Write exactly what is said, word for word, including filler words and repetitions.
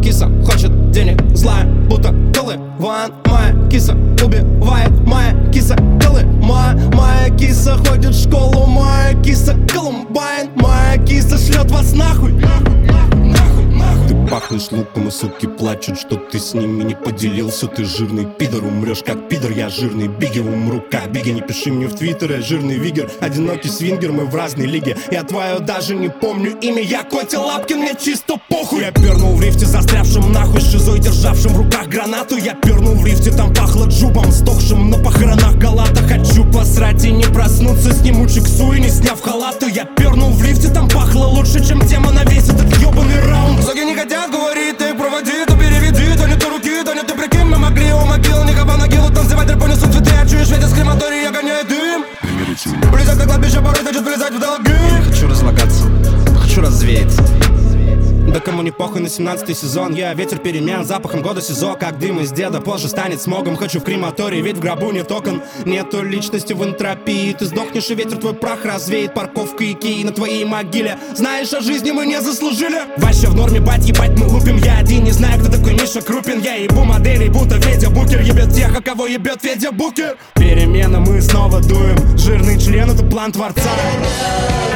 киса хочет денег, злая, будто Колыван. Моя киса убивает, моя киса Колыма. Моя киса ходит в школу, моя киса Колумбайн. Моя киса шлет вас нахуй. Ты пахнешь луком, и суки плачут, что ты с ними не поделился. Ты жирный пидор, умрешь как пидор. Я жирный Бигги, умру как Бигги. Не пиши мне в твиттере, жирный вигер. Одинокий свингер, мы в разной лиге. Я твое даже не помню имя. Я Котя Лапкин, мне чисто похуй. Я пернул в лифте, застрявшим нахуй шизой, державшим в руках гранату. Я пернул в лифте, там пахло джубом, стохшим на похоронах Галата. Хочу посрать и не проснуться, сниму чиксу и не сняв халату. Я пернул в лифте, там пахло лучше, чем тема на весь этот ебаный раунд. Зоги не хотят говорить, ты их проводи, то переведи, то не то руки, то не ты прикинь. Мы могли у могил, никого могилу танцевать, рэп понесут цветы. А чуешь ветер с крематория, гоняет дым. Близок до кладбища, порой хочет влезать в долги. Я не хочу разлагаться, хочу развеяться. Да кому не похуй на семнадцатый сезон. Я ветер перемен, запахом года СИЗО. Как дым из деда, позже станет смогом. Хочу в крематорий, ведь в гробу нет окон. Нету личности в энтропии. Ты сдохнешь, и ветер твой прах развеет. Парковка Икеи на твоей могиле. Знаешь, о жизни мы не заслужили. Вообще в норме, бать, ебать, мы лупим. Я один не знаю, кто такой Миша Крупин. Я ебу моделей, будто Федя Букер ебет тех, а кого ебет Федя Букер. Перемена, мы снова дуем. Жирный член — это план Творца.